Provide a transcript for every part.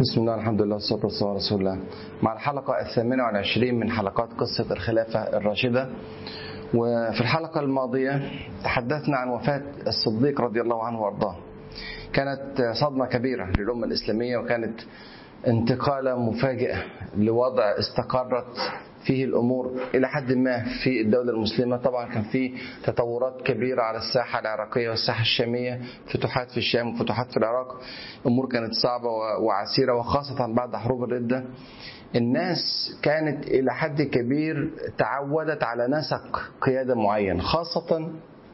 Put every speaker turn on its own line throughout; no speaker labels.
بسم الله الحمد لله والصلاة والسلام على رسول الله. مع الحلقة 28 من حلقات قصة الخلافة الراشدة. وفي الحلقة الماضية تحدثنا عن وفاة الصديق رضي الله عنه وارضاه. كانت صدمة كبيرة للأمة الإسلامية، وكانت انتقالة مفاجئة لوضع استقرت فيه الأمور إلى حد ما في الدولة المسلمة. طبعا كان فيه تطورات كبيرة على الساحة العراقية والساحة الشامية، فتوحات في الشام وفتوحات في العراق. أمور كانت صعبة وعسيرة، وخاصة بعد حروب الردة. الناس كانت إلى حد كبير تعودت على نسق قيادة معين، خاصة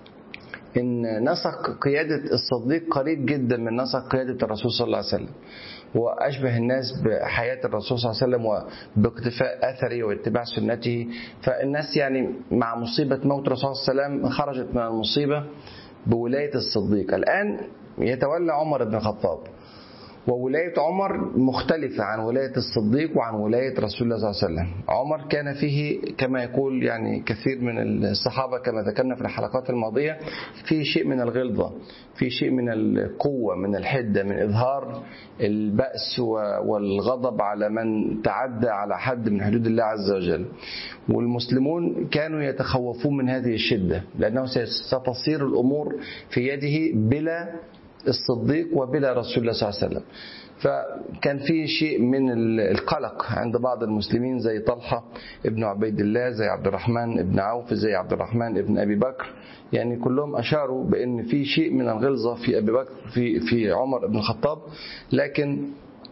إن نسق قيادة الصديق قريب جدا من نسق قيادة الرسول صلى الله عليه وسلم، وأشبه الناس بحياة الرسول صلى الله عليه وسلم وباقتفاء أثره واتباع سنته. فالناس يعني مع مصيبة موت الرسول صلى الله عليه وسلم خرجت من المصيبة بولاية الصديق. الآن يتولى عمر بن الخطاب، وولاية عمر مختلفة عن ولاية الصديق وعن ولاية رسول الله صلى الله عليه وسلم. عمر كان فيه كما يقول يعني كثير من الصحابة كما ذكرنا في الحلقات الماضية، فيه شيء من الغلظة، فيه شيء من القوة، من الحدة، من إظهار البأس والغضب على من تعدى على حد من حدود الله عز وجل. والمسلمون كانوا يتخوفون من هذه الشدة، لأنه ستصير الأمور في يده بلا الصديق وبلا رسول الله صلى الله عليه وسلم. فكان في شيء من القلق عند بعض المسلمين، زي طلحة ابن عبيد الله، زي عبد الرحمن ابن عوف، زي عبد الرحمن ابن أبي بكر. يعني كلهم أشاروا بأن في شيء من الغلظة في أبي بكر في عمر بن الخطاب. لكن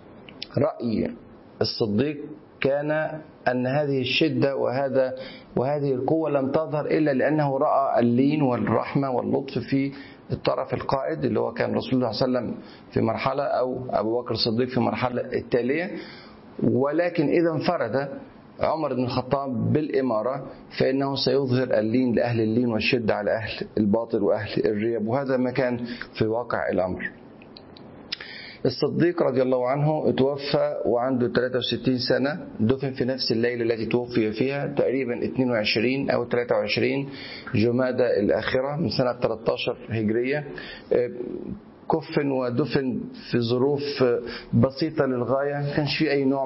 رأي الصديق كان أن هذه الشدة وهذه القوة لم تظهر إلا لأنه رأى اللين والرحمة واللطف في الطرف القائد، اللي هو كان رسول الله صلى الله عليه وسلم في مرحلة، أو أبو بكر الصديق في مرحلة التالية. ولكن إذا انفرد عمر بن الخطاب بالإمارة فإنه سيظهر اللين لأهل اللين والشدة على أهل الباطل وأهل الريب، وهذا ما كان في واقع الأمر. الصديق رضي الله عنه توفى وعنده 63 سنة، دفن في نفس الليلة التي توفي فيها، تقريبا 22 أو 23 جمادى الآخرة من سنة 13 هجرية. كفن ودفن في ظروف بسيطة للغاية، ما كانش في أي نوع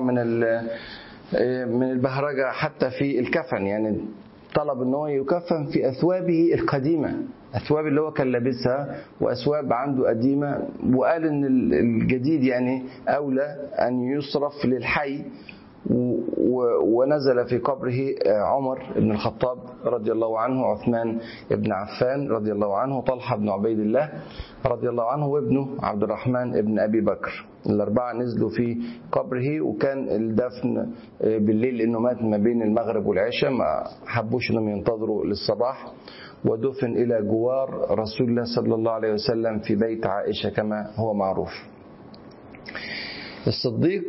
من البهرجة حتى في الكفن. يعني طلب أنه يكفن في أثوابه القديمة، أثواب اللي هو كان لابسها، وأثواب عنده قديمة، وقال أن الجديد يعني أولى أن يصرف للحي. ونزل في قبره عمر بن الخطاب رضي الله عنه، عثمان بن عفان رضي الله عنه، طلحة بن عبيد الله رضي الله عنه، وابنه عبد الرحمن بن أبي بكر. الأربعة نزلوا في قبره، وكان الدفن بالليل لأنه مات ما بين المغرب والعشاء، ما حبوش أنهم ينتظروا للصباح. ودفن إلى جوار رسول الله صلى الله عليه وسلم في بيت عائشة كما هو معروف. الصديق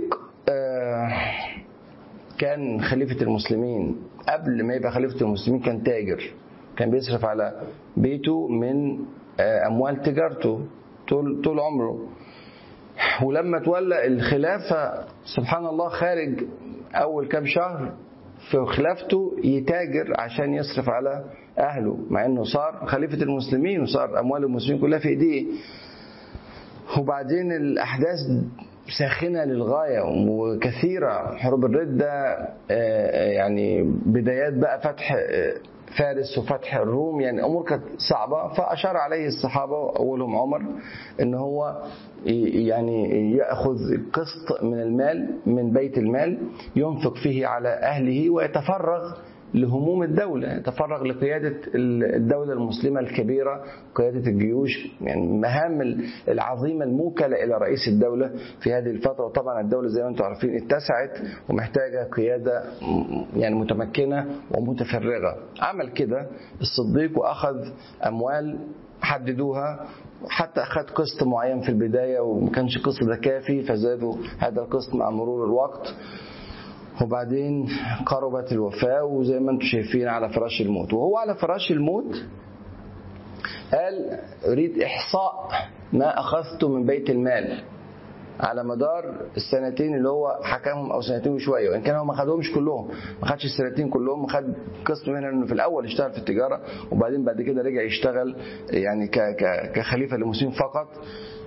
كان خليفة المسلمين. قبل ما يبقى خليفة المسلمين كان تاجر، كان بيصرف على بيته من أموال تجارته طول عمره. ولما تولى الخلافة سبحان الله، خارج أول كام شهر في خلافته يتاجر عشان يصرف على أهله، مع أنه صار خليفة المسلمين وصار أموال المسلمين كلها في إيديه. وبعدين الأحداث ساخنة للغاية وكثيرة، حروب الردة، يعني بدايات بقى فتح فارس وفتح الروم، يعني أمور كانت صعبة. فأشار عليه الصحابة أولهم عمر أنه هو يعني يأخذ قسط من المال من بيت المال ينفق فيه على أهله، ويتفرغ لهموم الدولة، يتفرغ لقيادة الدولة المسلمة الكبيرة، قيادة الجيوش، يعني مهام العظيمة الموكلة إلى رئيس الدولة في هذه الفترة. وطبعا الدولة زي ما أنتم عارفين اتسعت ومحتاجة قيادة يعني متمكنة ومتفرغة. عمل كده الصديق وأخذ أموال حددوها، حتى أخذ قسط معين في البداية وما كانش القسط ده كافي، فزادوا هذا القسط مع مرور الوقت. وبعدين قربت الوفاة، وزي ما انتم شايفين على فراش الموت. وهو على فراش الموت قال: أريد إحصاء ما أخذته من بيت المال على مدار السنتين اللي هو حكمهم، أو سنتين وشوية، وإن كان هو ما خدهمش كلهم، ما خدش السنتين كلهم، خد قسم منها إنه في الأول اشتغل في التجارة، وبعدين بعد كده رجع يشتغل يعني كخليفة للمسلمين فقط.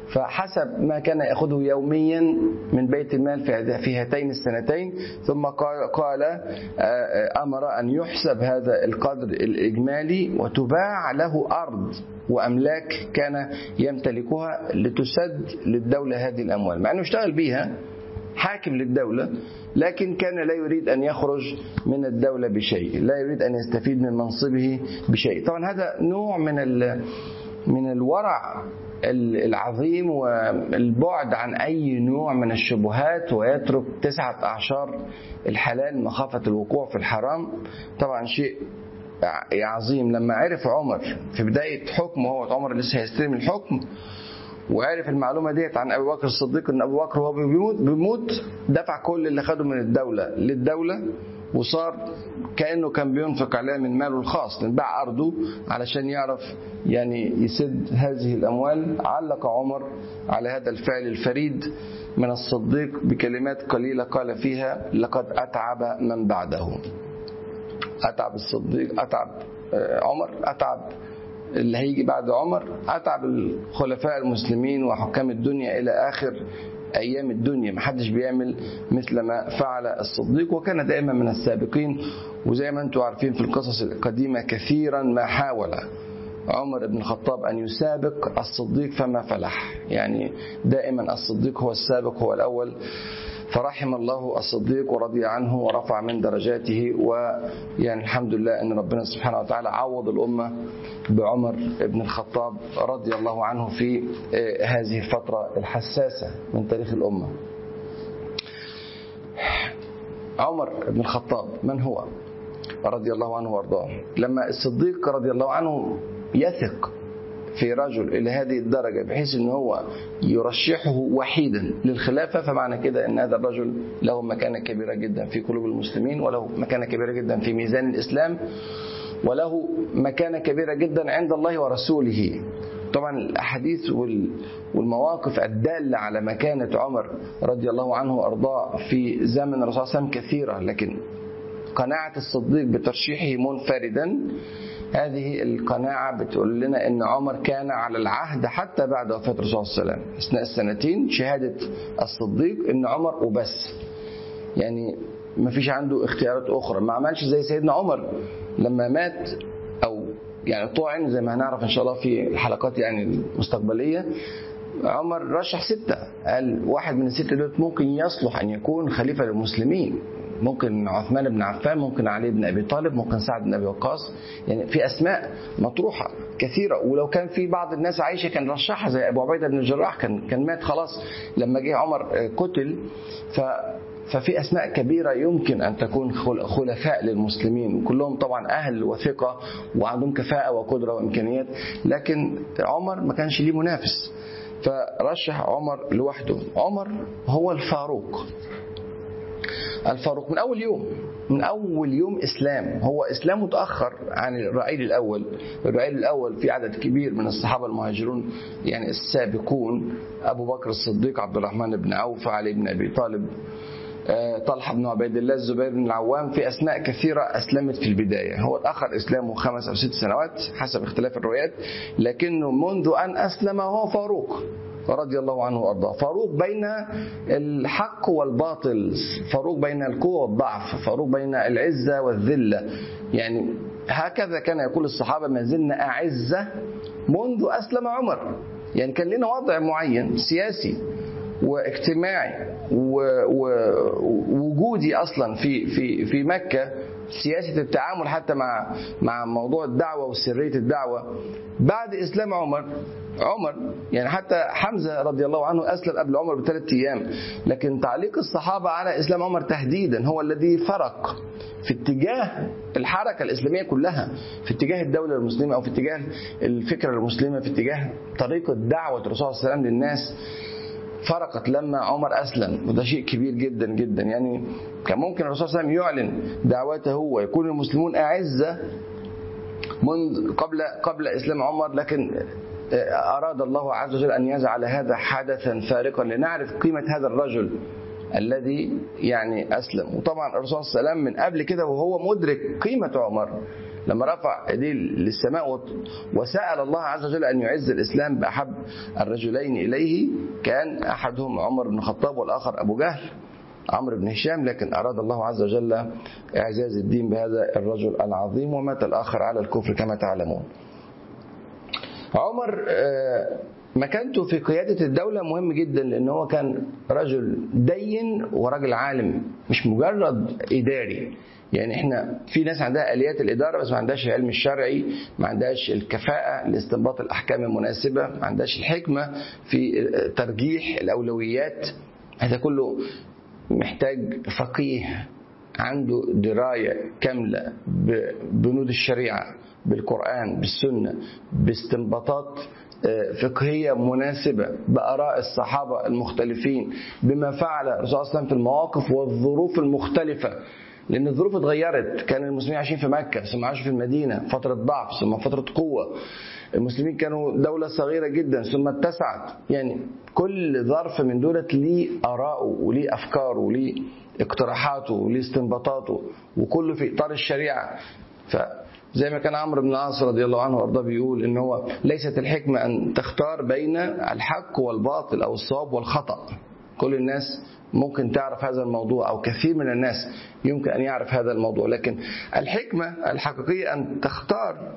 فحسب ما كان يأخذه يوميا من بيت المال في هاتين السنتين، ثم قال أمر أن يحسب هذا القدر الإجمالي وتباع له أرض وأملاك كان يمتلكها لتسد للدولة هذه الأموال، مع أنه اشتغل بيها حاكم للدولة، لكن كان لا يريد أن يخرج من الدولة بشيء، لا يريد أن يستفيد من منصبه بشيء. طبعا هذا نوع من الورع العظيم والبعد عن أي نوع من الشبهات، ويترك 9 أعشار الحلال مخافة الوقوع في الحرام. طبعا شيء عظيم. لما عرف عمر في بداية حكمه، هو عمر لسه هيستلم الحكم، وعرف المعلومة ديت عن أبي بكر الصديق، أن أبو بكر وهو بيموت دفع كل اللي خده من الدولة للدولة، وصار كأنه كان بينفق عليها من ماله الخاص، باع أرضه علشان يعرف يعني يسد هذه الأموال. علق عمر على هذا الفعل الفريد من الصديق بكلمات قليلة قال فيها: لقد أتعب من بعده. أتعب الصديق، أتعب عمر، أتعب اللي هيجي بعد عمر، أتعب الخلفاء المسلمين وحكام الدنيا إلى آخر أيام الدنيا. محدش بيعمل مثل ما فعل الصديق، وكان دائما من السابقين. وزي ما أنتم عارفين في القصص القديمة كثيرا ما حاول عمر بن الخطاب أن يسابق الصديق فما فلح، يعني دائما الصديق هو السابق، هو الأول. فرحم الله الصديق ورضي عنه ورفع من درجاته، ويعني الحمد لله أن ربنا سبحانه وتعالى عوض الأمة بعمر بن الخطاب رضي الله عنه في هذه الفترة الحساسة من تاريخ الأمة. عمر بن الخطاب من هو رضي الله عنه وارضاه؟ لما الصديق رضي الله عنه يثق في رجل إلى هذه الدرجة بحيث أنه هو يرشحه وحيدا للخلافة، فمعنى كده أن هذا الرجل له مكانة كبيرة جدا في قلوب المسلمين، وله مكانة كبيرة جدا في ميزان الإسلام، وله مكانة كبيرة جدا عند الله ورسوله. طبعا الأحاديث والمواقف الدالة على مكانة عمر رضي الله عنه وأرضاه في زمن الرسول صلى الله عليه وسلم كثيرة، لكن قناعة الصديق بترشيحه منفردا، هذه القناعة بتقول لنا أن عمر كان على العهد حتى بعد وفاة الرسول صلى الله عليه وسلم. أثناء السنتين شهادة الصديق أن عمر وبس، يعني ما فيش عنده اختيارات أخرى. ما عملش زي سيدنا عمر لما مات أو يعني طعن، زي ما هنعرف إن شاء الله في الحلقات يعني المستقبلية. عمر رشح 6، قال واحد من ال6 دول ممكن يصلح أن يكون خليفة للمسلمين، ممكن عثمان بن عفان، ممكن علي بن أبي طالب، ممكن سعد بن أبي وقاص. يعني في أسماء مطروحة كثيرة، ولو كان في بعض الناس عايشة كان رشحها، زي أبو عبيدة بن الجراح كان مات خلاص لما جه عمر قتل. ففي أسماء كبيرة يمكن أن تكون خلفاء للمسلمين، وكلهم طبعا أهل وثقة وعندهم كفاءة وقدرة وإمكانيات، لكن عمر ما كانش ليه منافس، فرشح عمر لوحده. عمر هو الفاروق من أول يوم إسلام. هو إسلام متأخر عن الرعيل الأول في عدد كبير من الصحابة المهاجرون يعني السابقون: أبو بكر الصديق، عبد الرحمن بن عوف، علي بن أبي طالب، طلحة بن عبيد الله، الزبير بن العوام. في أسماء كثيرة أسلمت في البداية. هو الأخر إسلامه 5 أو 6 سنوات حسب اختلاف الروايات، لكنه منذ أن أسلم هو فاروق رضي الله عنه وأرضاه. فاروق بين الحق والباطل، فاروق بين القوة والضعف، فاروق بين العزة والذلة. يعني هكذا كان يقول الصحابة: ما زلنا أعزة منذ أسلم عمر. يعني كان لنا وضع معين سياسي واجتماعي ووجودي أصلا في مكة، سياسة التعامل حتى مع موضوع الدعوة وسرية الدعوة. بعد إسلام عمر يعني حتى حمزة رضي الله عنه أسلم قبل عمر ب3 أيام، لكن تعليق الصحابة على إسلام عمر تحديدا هو الذي فرق في اتجاه الحركة الإسلامية كلها، في اتجاه الدولة المسلمة أو في اتجاه الفكرة المسلمة، في اتجاه طريقة دعوة الرسول صلى الله عليه وسلم للناس. فرقت لما عمر أسلم، وده شيء كبير جدا جدا. يعني كان ممكن الرسول صلى الله عليه وسلم يعلن دعوته ويكون المسلمون أعزة منذ قبل إسلام عمر، لكن أراد الله عز وجل أن يجعل هذا حدثا فارقا لنعرف قيمة هذا الرجل الذي يعني أسلم. وطبعا الرسول صلى الله عليه وسلم من قبل كده وهو مدرك قيمة عمر، لما رفع ايديه للسماء وسأل الله عز وجل أن يعز الإسلام بأحب الرجلين إليه، كان أحدهم عمر بن الخطاب والآخر أبو جهل عمرو بن هشام، لكن أراد الله عز وجل إعزاز الدين بهذا الرجل العظيم، ومات الآخر على الكفر كما تعلمون. عمر مكانته في قيادة الدولة مهم جدا، لأنه هو كان رجل دين ورجل عالم، مش مجرد إداري. يعني احنا في ناس عندها آليات الإدارة بس ما عندهاش العلم الشرعي، ما عندهاش الكفاءة لاستنباط الأحكام المناسبة، ما عندهاش الحكمة في ترجيح الأولويات. هذا كله محتاج فقيه عنده دراية كاملة ببنود الشريعة، بالقرآن، بالسنة، باستنباطات فقهية مناسبة، بآراء الصحابة المختلفين، بما فعل الرسول صلى الله عليه وسلم في المواقف والظروف المختلفة. لأن الظروف اتغيرت، كان المسلمين عايشين في مكة ثم عاشوا في المدينة فترة ضعف ثم فترة قوة. المسلمين كانوا دولة صغيرة جدا ثم اتسعت. يعني كل ظرف من دولة ليه آراءه وليه أفكاره وليه اقتراحاته وليه استنباطاته، وكله في إطار الشريعة. فزي ما كان عمرو بن العاص رضي الله عنه وارضاه بيقول إن هو ليست الحكمة أن تختار بين الحق والباطل أو الصواب والخطأ. كل الناس ممكن تعرف هذا الموضوع، أو كثير من الناس يمكن أن يعرف هذا الموضوع، لكن الحكمة الحقيقية أن تختار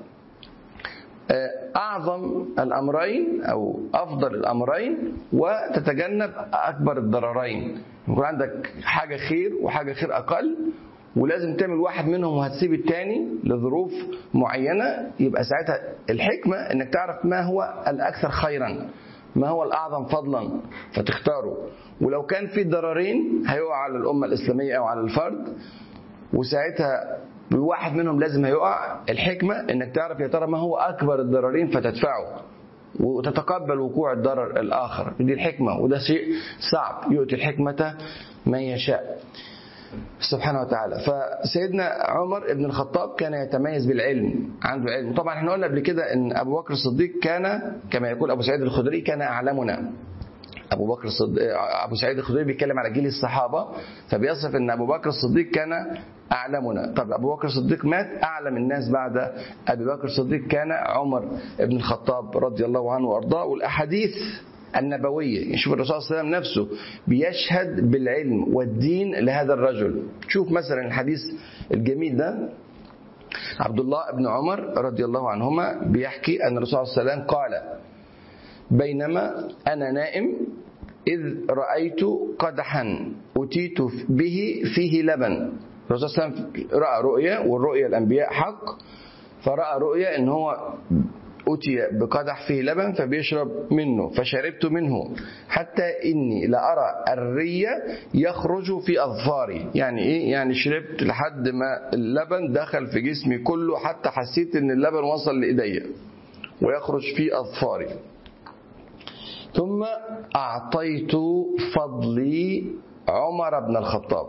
أعظم الأمرين أو أفضل الأمرين وتتجنب أكبر الضررين. يكون عندك حاجة خير وحاجة خير أقل، ولازم تعمل واحد منهم وهتسيب التاني لظروف معينة. يبقى ساعتها الحكمة أنك تعرف ما هو الأكثر خيرا، ما هو الأعظم فضلا، فتختاره. ولو كان في ضررين هيقع على الأمة الإسلامية أو على الفرد، وساعتها بواحد منهم لازم هيقع. الحكمة انك تعرف يا ترى ما هو اكبر الضررين فتدفعه وتتقبل وقوع الضرر الاخر. دي الحكمة، وده شيء صعب. يؤتي الحكمة من يشاء سبحانه وتعالى. فسيدنا عمر بن الخطاب كان يتميز بالعلم، عنده علم. طبعا احنا قلنا قبل كده ان ابو بكر الصديق كان كما يقول ابو سعيد الخدري كان اعلمنا. ابو سعيد الخدري بيتكلم على جيل الصحابة، فبيصف ان ابو بكر الصديق كان أعلمنا. طب أبو بكر الصديق مات، أعلم الناس بعد أبي بكر الصديق كان عمر بن الخطاب رضي الله عنه وأرضاه. والأحاديث النبوية، يشوف الرسول صلى الله عليه وسلم نفسه بيشهد بالعلم والدين لهذا الرجل. شوف مثلا الحديث الجميل ده، عبد الله بن عمر رضي الله عنهما بيحكي أن الرسول صلى الله عليه وسلم قال: بينما أنا نائم إذ رأيت قدحا أتيت به فيه لبن. الرسول صلى الله عليه وسلم رأى رؤيا، والرؤيا الأنبياء حق، فرأى رؤيا إن هو أتي بقدح فيه لبن فبيشرب منه، فشربت منه حتى إني لأرى الرية يخرج في أظفاري. يعني إيه؟ يعني شربت لحد ما اللبن دخل في جسمي كله، حتى حسيت إن اللبن وصل لإيدي ويخرج في أظفاري. ثم أعطيت فضلي عمر بن الخطاب.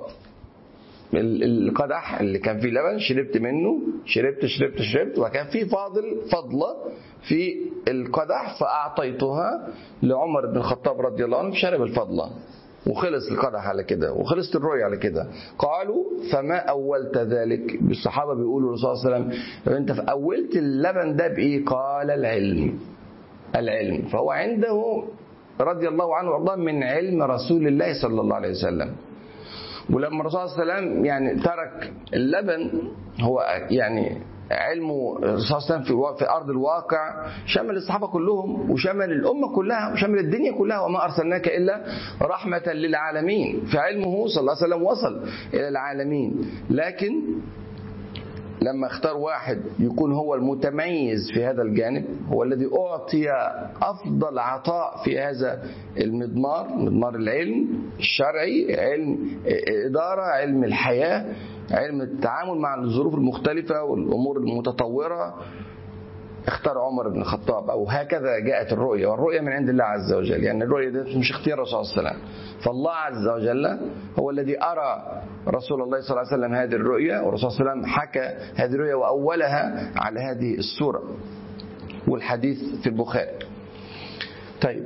القدح اللي كان فيه لبن شربت منه، شربت وكان فيه فضلة في القدح، فأعطيتها لعمر بن الخطاب رضي الله عنه، شرب الفضلة وخلص القدح على كده، وخلصت الرؤيا على كده. قالوا: فما أولت ذلك؟ الصحابة بيقولوا للرسول صلى الله عليه وسلم: أنت أولت اللبن ده بإيه؟ قال: العلم. فهو عنده رضي الله عنه وارضاه من علم رسول الله صلى الله عليه وسلم. ولما الرسول صلى الله عليه وسلم يعني ترك اللبن، هو يعني علمه الرسول صلى الله عليه وسلم في أرض الواقع شمل الصحابة كلهم وشمل الأمة كلها وشمل الدنيا كلها، وما أرسلناك إلا رحمة للعالمين. فعلمه صلى الله عليه وسلم وصل إلى العالمين، لكن لما اختار واحد يكون هو المتميز في هذا الجانب، هو الذي أعطي أفضل عطاء في هذا المضمار، مضمار العلم الشرعي، علم إدارة، علم الحياة، علم التعامل مع الظروف المختلفة والأمور المتطورة، اختار عمر بن الخطاب. أو هكذا جاءت الرؤية، والرؤية من عند الله عز وجل. يعني الرؤية دي مش اختيار الرسول صلى الله عليه وسلم، فالله عز وجل هو الذي أرى رسول الله صلى الله عليه وسلم هذه الرؤية، والرسول صلى الله عليه وسلم حكى هذه الرؤية وأولها على هذه السورة، والحديث في البخاري. طيب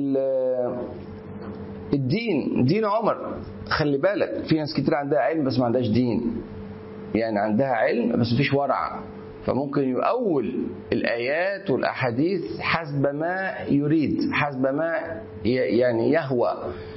الدين، دين عمر، خلي بالك في ناس كتير عندها علم بس ما عندهاش دين. يعني عندها علم بس مفيش ورع، فممكن يؤول الآيات والأحاديث حسب ما يريد، حسب ما يعني يهوى،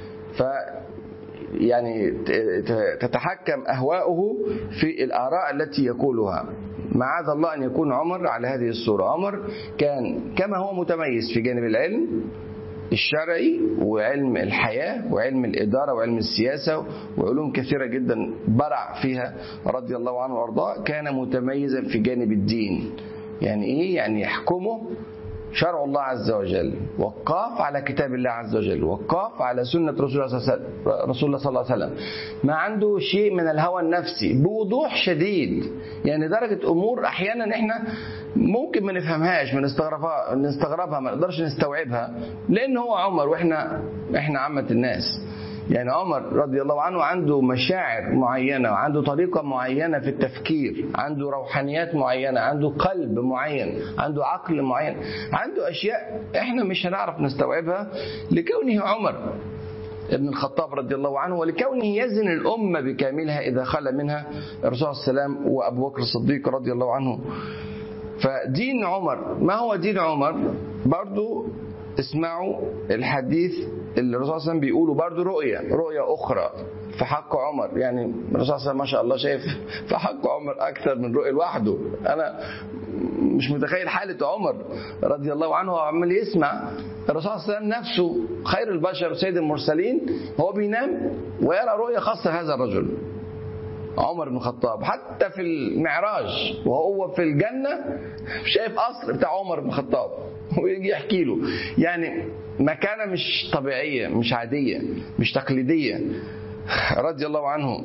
يعني تتحكم أهواؤه في الآراء التي يقولها. معاذ الله أن يكون عمر على هذه الصورة. عمر كان كما هو متميز في جانب العلم الشرعي وعلم الحياة وعلم الإدارة وعلم السياسة وعلوم كثيرة جدا برع فيها رضي الله عنه وارضاه، كان متميزا في جانب الدين. يعني إيه؟ يعني يحكمه شرع الله عز وجل، وقاف على كتاب الله عز وجل، وقاف على سنة رسول الله صلى الله عليه وسلم. ما عنده شيء من الهوى النفسي بوضوح شديد، يعني درجة أمور أحيانا إحنا ممكن ما نفهمهاش، ما نستغربها، ما نقدرش نستوعبها، لأن هو عمر وإحنا عامة الناس. يعني عمر رضي الله عنه عنده مشاعر معينة، وعنده طريقة معينة في التفكير، عنده روحانيات معينة، عنده قلب معين، عنده عقل معين، عنده أشياء إحنا مش هنعرف نستوعبها لكونه عمر ابن الخطاب رضي الله عنه، ولكونه يزن الأمة بكاملها إذا خلى منها الرسول صلى الله عليه وسلم وأبو بكر الصديق رضي الله عنه. فدين عمر، ما هو دين عمر؟ برضو اسمعوا الحديث اللي الرسول صلى الله عليه وسلم بيقولوا برضو رؤية أخرى في حق عمر. يعني الرسول صلى الله عليه وسلم ما شاء الله شايف في حق عمر أكثر من رؤية لوحده. أنا مش متخيل حالة عمر رضي الله عنه وعمال يسمع الرسول صلى الله عليه وسلم نفسه خير البشر سيد المرسلين هو بينام ويرى رؤية خاصة هذا الرجل عمر بن الخطاب. حتى في المعراج وهو في الجنة شايف قصر بتاع عمر بن الخطاب ويجي يحكي له. يعني مكانة مش طبيعية، مش عادية، مش تقليدية رضي الله عنه.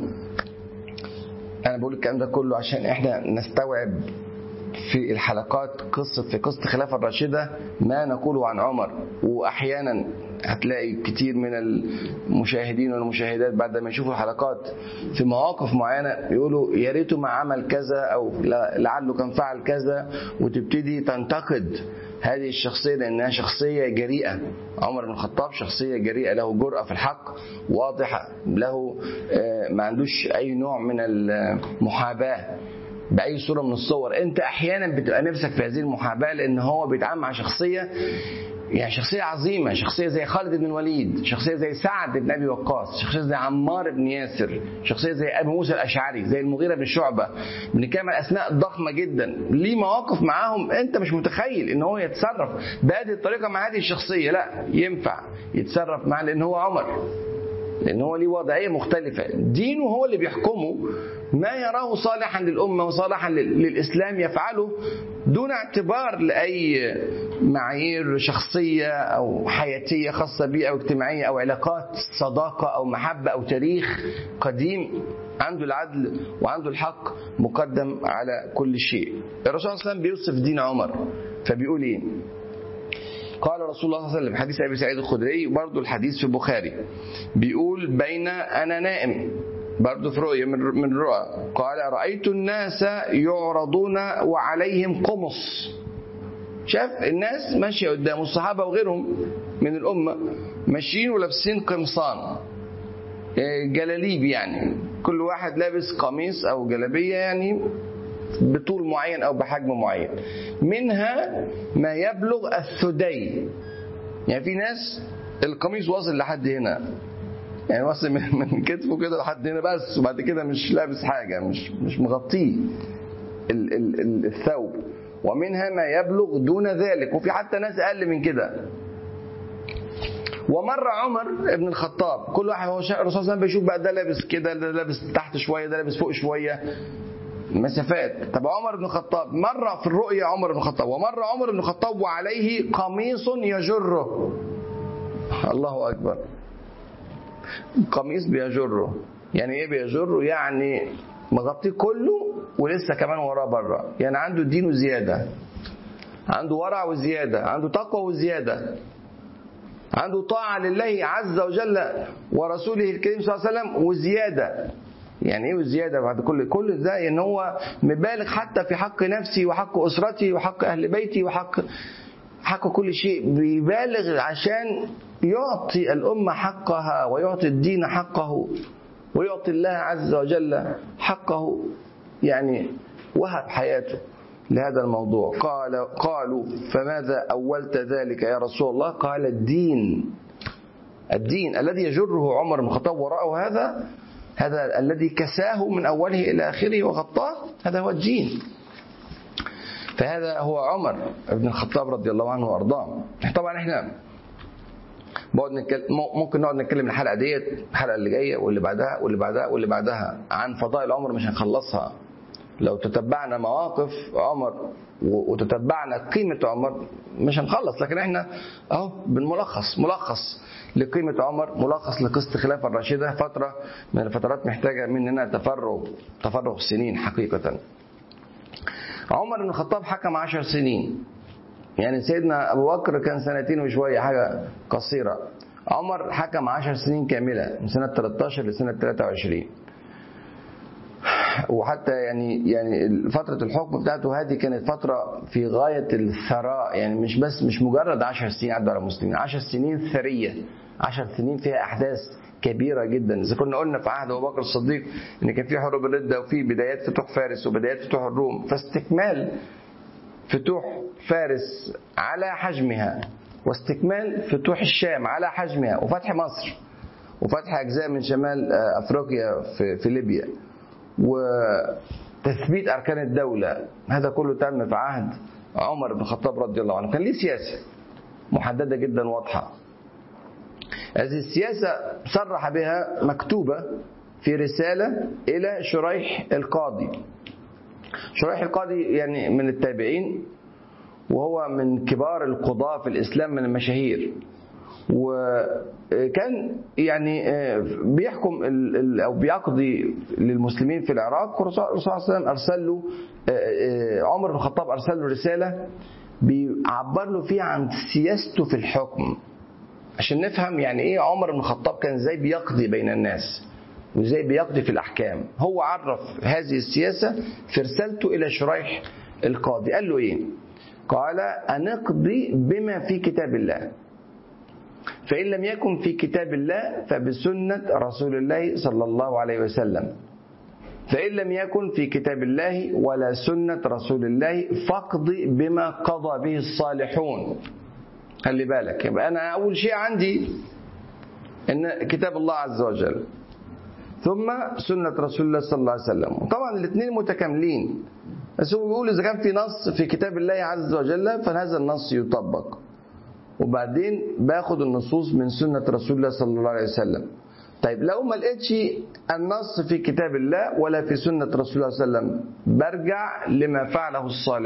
أنا بقول الكلام ده كله عشان إحنا نستوعب في الحلقات في قصة الخلافة الراشدة ما نقوله عن عمر. وأحيانا هتلاقي كتير من المشاهدين والمشاهدات بعد ما يشوفوا الحلقات في مواقف معينة يقولوا يا ريته ما عمل كذا أو لعله كان فعل كذا، وتبتدي تنتقد هذه الشخصية لأنها شخصية جريئة. عمر بن الخطاب شخصية جريئة، له جرأة في الحق واضحة، له ما عندوش أي نوع من المحاباة بأي صورة من الصور. أنت أحيانا بتبقى نفسك في هذه المحاباة لأن هو بيتعامل مع شخصية، يعني شخصية عظيمة، شخصية زي خالد بن الوليد، شخصية زي سعد بن أبي وقاص، شخصية زي عمار بن ياسر، شخصية زي أبي موسى الأشعري، زي المغيرة بن شعبة، بنتكلم عن أسماء ضخمة جدا. ليه مواقف معاهم أنت مش متخيل إن هو يتصرف بهذه الطريقة مع هذه الشخصية، لا ينفع يتصرف معاه لأن هو عمر، لأن هو ليه وضعية مختلفة. دينه هو اللي بيحكمه، ما يراه صالحا للأمة وصالحا للإسلام يفعله دون اعتبار لأي معايير شخصية أو حياتية خاصة به أو اجتماعية أو علاقات صداقة أو محبة أو تاريخ قديم. عنده العدل وعنده الحق مقدم على كل شيء. الرسول صلى الله عليه وسلم بيوصف دين عمر فبيقول إيه؟ قال رسول الله صلى الله عليه وسلم حديث أبي سعيد الخدري، برضو الحديث في البخاري، بيقول بين أنا نائم، برضو في رؤية من رؤى، قال رأيت الناس يعرضون وعليهم قمص. شاف الناس ماشية قدام الصحابة وغيرهم من الأمة ماشيين ولابسين قمصان جلاليب، يعني كل واحد لابس قميص أو جلابية يعني بطول معين أو بحجم معين، منها ما يبلغ الثدي. يعني في ناس القميص واصل لحد هنا، يعني واصل من كتفه كده لحد هنا بس، وبعد كده مش لابس حاجة، مش مغطيه الثوب. ومنها ما يبلغ دون ذلك، وفي حتى ناس أقل من كده. ومر عمر ابن الخطاب، كل واحد هو الرسول صلى الله عليه وسلم بيشوف بقى ده لابس كده، ده لابس تحت شوية، ده لابس فوق شوية، مسافات. طب عمر بن الخطاب مر في الرؤيا، عمر بن الخطاب ومر عمر بن الخطاب وعليه قميص يجره. الله أكبر، قميص بيجره. يعني ايه بيجره؟ يعني مغطيه كله ولسه كمان وراه بره، يعني عنده دين وزيادة، عنده ورع وزيادة، عنده تقوى وزيادة، عنده طاعة لله عز وجل ورسوله الكريم صلى الله عليه وسلم وزيادة. يعني ايه وزيادة بعد كل ده؟ ان هو مبالغ حتى في حق نفسي وحق أسرتي وحق أهل بيتي وحق كل شيء، بيبالغ عشان يعطي الأمة حقها ويعطي الدين حقه ويعطي الله عز وجل حقه. يعني وهب حياته لهذا الموضوع. قالوا فماذا أولت ذلك يا رسول الله؟ قال الدين الذي يجره عمر بن الخطاب وراءه، هذا الذي كساه من أوله إلى آخره وغطاه، هذا هو الدين. فهذا هو عمر بن الخطاب رضي الله عنه وأرضاه. طبعا احنا ممكن نقعد نتكلم الحلقة ديت، الحلقة اللي جاية واللي بعدها واللي بعدها واللي بعدها عن فضائل عمر، مش هنخلصها. لو تتبعنا مواقف عمر وتتبعنا قيمة عمر مش هنخلص. لكن احنا اهو ملخص لقيمة عمر، ملخص لقصة الخلافة الراشدة، فترة من الفترات محتاجة مننا تفرغ سنين حقيقة. عمر بن الخطاب حكم 10 سنين، يعني سيدنا أبو بكر كان 2 وشوية، حاجة قصيرة. عمر حكم 10 سنين كاملة، من سنة 13 لسنة 23. وحتى يعني فترة الحكم بتاعته هذه كانت فترة في غاية الثراء، يعني مش مجرد 10 سنين عدوا على المسلمين، 10 سنين ثرية، 10 سنين فيها أحداث كبيرة جدا. إذا كنا قلنا في عهد أبو بكر الصديق إن كان في حروب الردة وفي بدايات فتوح فارس وبدايات فتوح الروم، فاستكمال فتوح فارس على حجمها، واستكمال فتوح الشام على حجمها، وفتح مصر، وفتح أجزاء من شمال أفريقيا في ليبيا، وتثبيت أركان الدولة، هذا كله تم في عهد عمر بن الخطاب رضي الله عنه. كان ليه سياسة محددة جدا واضحة. هذه السياسة صرح بها مكتوبة في رسالة إلى شريح القاضي. شريح القاضي يعني من التابعين، وهو من كبار القضاة في الإسلام، من المشاهير، وكان يعني بيحكم أو بيقضي للمسلمين في العراق. والرسول صلى الله عليه وسلم أرسل له، عمر بن الخطاب أرسل له رسالة بيعبر له فيها عن سياسته في الحكم، عشان نفهم يعني إيه عمر بن الخطاب كان إزاي بيقضي بين الناس وإزاي بيقضي في الأحكام. هو عرف هذه السياسة في رسالته إلى شريح القاضي. قال له إيه؟ قال أنقضي بما في كتاب الله، فإن لم يكن في كتاب الله فبسنة رسول الله صلى الله عليه وسلم، فإن لم يكن في كتاب الله ولا سنة رسول الله فاقضي بما قضى به الصالحون. خلي بالك، يبقى أنا أول شيء عندي إن كتاب الله عز وجل، ثم سنة رسول الله صلى الله عليه وسلم. وطبعا الاثنين متكاملين، بس هو بيقول إذا كان في نص في كتاب الله عز وجل فهذا النص يطبق، وبعدين باخد النصوص من سنة رسول الله صلى الله عليه وسلم. طيب لو ما لقيتش النص في كتاب الله ولا في سنة رسول الله صلى الله عليه وسلم، برجع لما فعله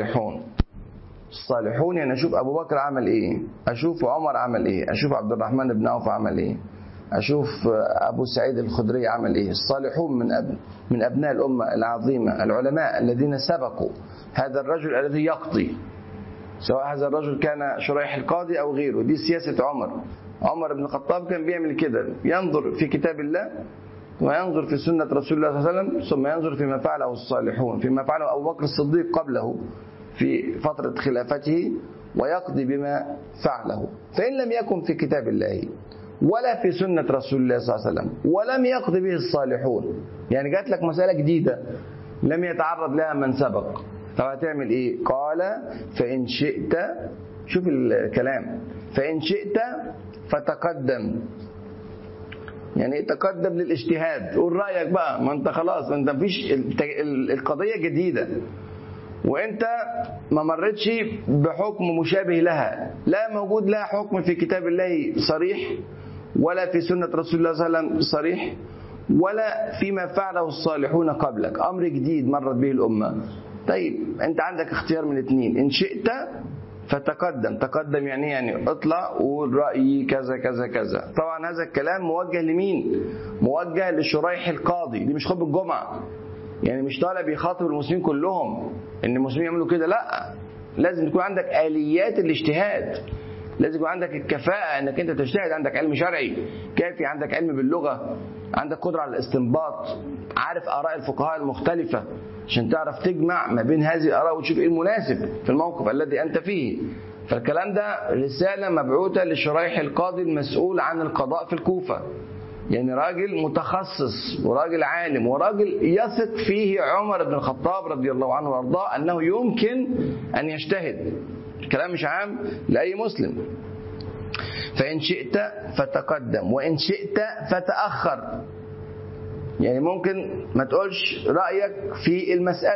الصالحون. يعني أشوف أبو بكر عمل إيه، أشوف عمر عمل إيه، أشوف عبد الرحمن بن عوف عمل إيه، أشوف أبو سعيد الخدري عمل إيه. الصالحون من أبناء الأمة العظيمة، العلماء الذين سبقوا هذا الرجل الذي يقضي، سواء هذا الرجل كان شريح القاضي أو غيره. دي سياسة عمر بن الخطاب كان بيعمل كده، ينظر في كتاب الله وينظر في سنة رسول الله صلى الله عليه وسلم، ثم ينظر فيما فعله الصالحون، فيما فعله أبو بكر الصديق قبله في فترة خلافته، ويقضي بما فعله. فإن لم يكن في كتاب الله ولا في سنة رسول الله صلى الله عليه وسلم ولم يقضي به الصالحون، يعني جات لك مسألة جديدة لم يتعرض لها من سبق، طب هتعمل ايه؟ قال فإن شئت، شوف الكلام، فإن شئت فتقدم. يعني ايه تقدم؟ للاجتهاد، قول رأيك بقى، ما انت خلاص انت مفيش، القضية جديدة وانت ما مرتش بحكم مشابه لها، لا موجود لها حكم في كتاب الله صريح، ولا في سنة رسول الله صلى الله عليه وسلم صريح، ولا فيما فعله الصالحون قبلك، أمر جديد مرت به الأمة. طيب أنت عندك اختيار من اثنين، إن شئت فتقدم. تقدم يعني اطلع وقول رأيي كذا كذا كذا. طبعا هذا الكلام موجه لمين؟ موجه لشريح القاضي. دي مش خطبة الجمعة، يعني مش طالع بيخاطب المسلمين كلهم ان المسلمين يعملوا كده، لا، لازم تكون عندك آليات الاجتهاد، لازم يكون عندك الكفاءة انك انت تجتهد، عندك علم شرعي كافي، عندك علم باللغة، عندك قدرة على الاستنباط، عارف آراء الفقهاء المختلفة عشان تعرف تجمع ما بين هذه الآراء وتشوف ايه المناسب في الموقف الذي انت فيه. فالكلام ده رسالة مبعوثة لشريح القاضي المسؤول عن القضاء في الكوفة، يعني راجل متخصص وراجل عالم وراجل يثق فيه عمر بن الخطاب رضي الله عنه وارضاه أنه يمكن أن يجتهد. الكلام مش عام لأي مسلم. فإن شئت فتقدم وإن شئت فتأخر. يعني ممكن ما تقولش رأيك في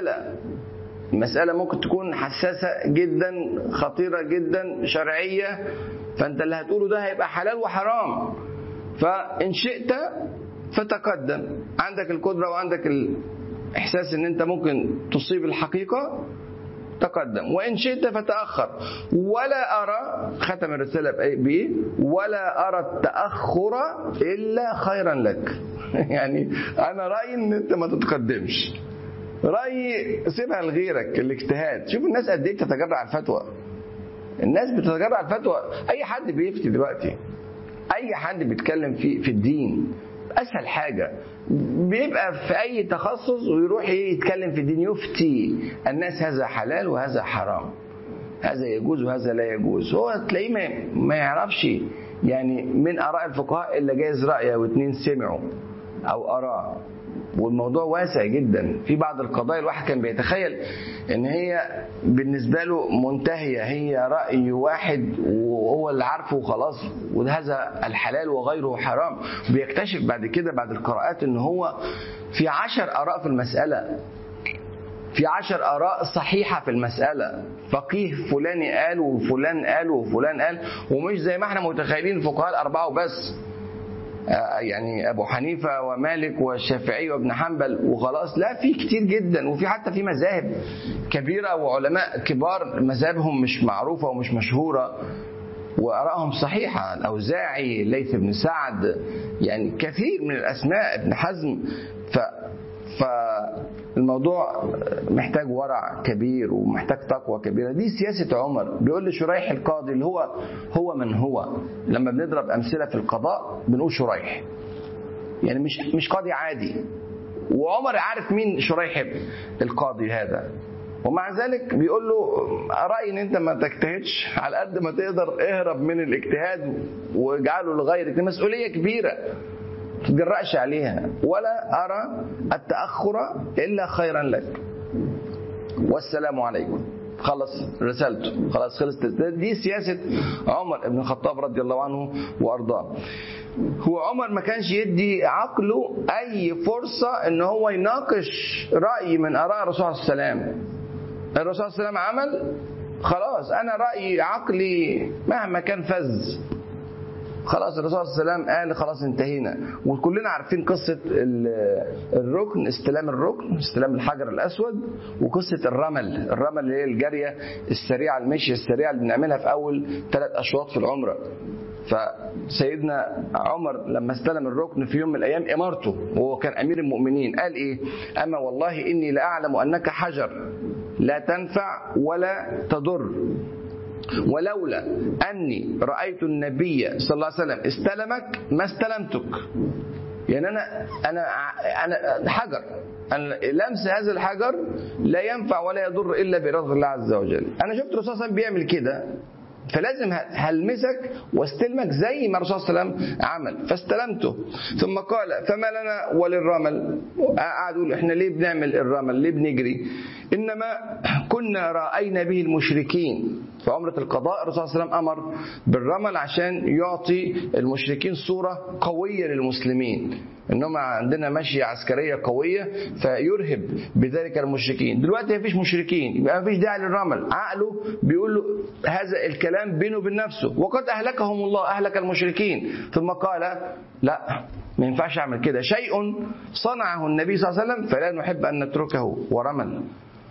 المسألة ممكن تكون حساسة جدا، خطيرة جدا، شرعية، فأنت اللي هتقوله ده هيبقى حلال وحرام. فإن شئت فتقدم، عندك القدرة وعندك الإحساس أن أنت ممكن تصيب الحقيقة، تقدم. وإن شئت فتأخر. ولا أرى، ختم الرسالة بإيه؟ ولا أرى التأخر إلا خيرا لك. يعني أنا رأيي أن أنت ما تتقدمش، رأيي سيبها لغيرك الاجتهاد. شوف الناس قد إيه بتتجرأ على الفتوى. الناس بتتجرأ على الفتوى. أي حد بيفتي دلوقتي، أي حد بيتكلم في الدين، أسهل حاجة بيبقى في أي تخصص ويروح يتكلم في الدين، يفتي الناس هذا حلال وهذا حرام، هذا يجوز وهذا لا يجوز. هو تلاقيه ما يعرفش يعني من آراء الفقهاء إلا جايز رأي أو اتنين سمعوا أو آراء. والموضوع واسع جدا. في بعض القضايا الواحد كان بيتخيل ان هي بالنسبة له منتهية، هي رأي واحد وهو اللي عارفه وخلاص، وهذا الحلال وغيره حرام. بيكتشف بعد كده بعد القراءات ان هو في 10 آراء في المسألة، في 10 آراء صحيحة في المسألة. فقيه فلان قال وفلان قال وفلان قال، ومش زي ما احنا متخيلين الفقهاء الأربعة وبس، يعني أبو حنيفة ومالك والشافعي وابن حنبل وخلاص. لا، في كتير جدا، وفي حتى في مذاهب كبيرة وعلماء كبار مذاهبهم مش معروفة ومش مشهورة وآرائهم صحيحة. الأوزاعي، ليث بن سعد، يعني كثير من الأسماء، ابن حزم. فالموضوع محتاج ورع كبير ومحتاج تقوى كبيرة. دي سياسة عمر. بيقول لشريح القاضي اللي هو من هو، لما بنضرب أمثلة في القضاء بنقول شريح، يعني مش قاضي عادي. وعمر عارف مين شريح القاضي هذا، ومع ذلك بيقول له رأيي ان انت ما تجتهدش، على قد ما تقدر اهرب من الاجتهاد واجعله لغيرك، دي مسؤولية كبيرة ما تتجرأش عليها. ولا أرى التأخر إلا خيرا لك، والسلام عليكم. خلص رسالته، خلاص خلصت. دي سياسة عمر بن الخطاب رضي الله عنه وأرضاه. هو عمر ما كانش يدي عقله أي فرصة إن هو يناقش رأي من آراء الرسول صلى الله عليه وسلم. الرسول صلى الله عليه وسلم عمل، خلاص أنا رأيي عقلي مهما كان فز، خلاص الرسول صلى الله عليه وسلم قال خلاص انتهينا. وكلنا عارفين قصة الركن، استلام الحجر الأسود، وقصة الرمل اللي هي الجارية السريعة، المشي السريعة اللي بنعملها في أول 3 أشواط في العمرة. فسيدنا عمر لما استلم الركن في يوم من الأيام إمارته وهو كان أمير المؤمنين قال إيه؟ أما والله إني لأعلم أنك حجر لا تنفع ولا تضر، ولولا أني رأيت النبي صلى الله عليه وسلم استلمك ما استلمتك. يعني أنا حجر، لمس هذا الحجر لا ينفع ولا يضر إلا بإرادة الله عز وجل. أنا شفت الرسول صلى الله عليه وسلم بيعمل كده، فلازم هلمسك واستلمك زي ما الرسول صلى الله عليه وسلم عمل، فاستلمته. ثم قال فما لنا وللرمل. قعدوا احنا ليه بنعمل الرمل، ليه بنجري؟ إنما كنا رأينا به المشركين. في عمرة القضاء الرسول صلى الله عليه وسلم أمر بالرمل عشان يعطي المشركين صورة قوية للمسلمين، إنهم عندنا ماشية عسكرية قوية فيرهب بذلك المشركين. دلوقتي مفيش مشركين، يبقى مفيش داعي للرمل. عقله بيقول له هذا الكلام بينه وبين نفسه، وقد أهلكهم الله، أهلك المشركين. ثم قال لا، ما ينفعش أعمل كده، شيء صنعه النبي صلى الله عليه وسلم فلا نحب أن نتركه. ورمل،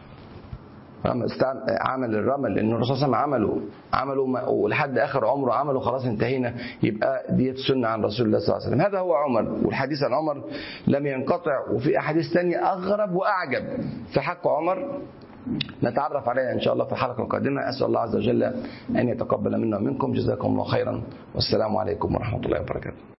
عمل الرمل لأن الرسول صلى الله عليه وسلم عمله ولحد آخر عمره عمله، خلاص انتهينا. يبقى دي السنة عن رسول الله صلى الله عليه وسلم. هذا هو عمر، والحديث عن عمر لم ينقطع، وفي أحاديث ثانية أغرب وأعجب في حق عمر نتعرف عليها إن شاء الله في الحلقة القادمة. أسأل الله عز وجل أن يتقبل منا ومنكم. جزاكم الله خيرا، والسلام عليكم ورحمة الله وبركاته.